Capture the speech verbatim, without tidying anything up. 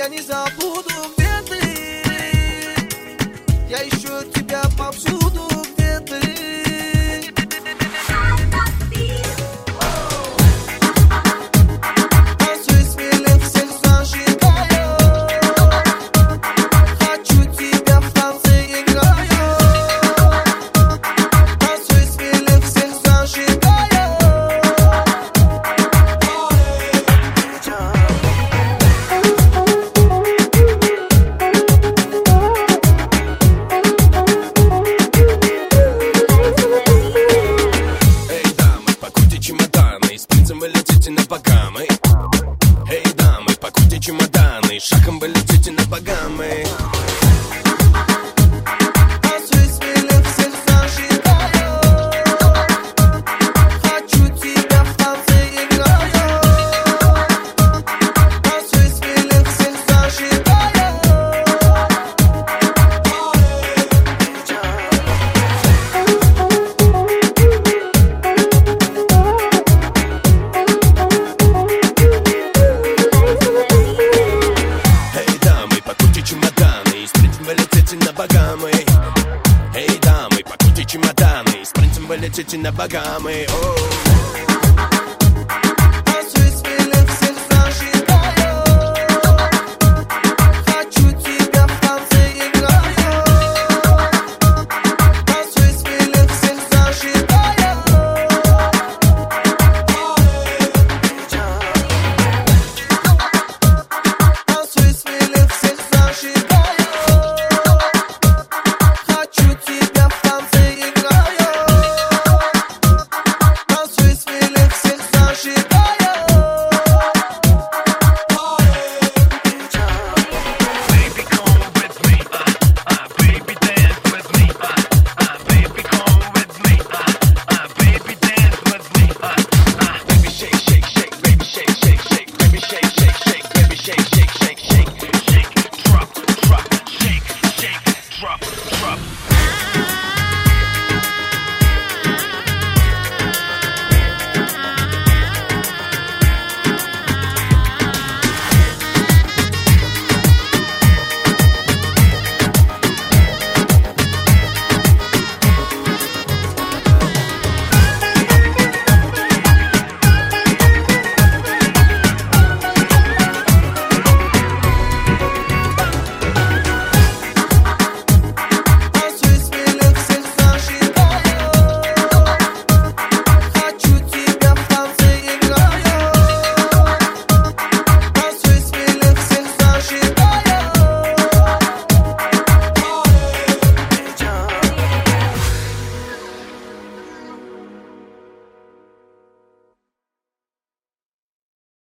я не забуду, где ты. Я ищу тебя повсюду, где ты. Танцуй смелее, всех зажигаю. Хочу тебя в танце играю. Танцуй смелее, всех зажигаю. Вы летите на Багамы. Эй, дамы, пакуйте чемоданы, шагом вы летите на Багамы. Танцуй смелее, всех зажигаю. Хочу тебя в танце играю. Танцуй смелее, всех зажигаю. На Багамы. Эй, дамы, пакуйте чемоданы, с принцем вы летите на Багамы. О-о-о.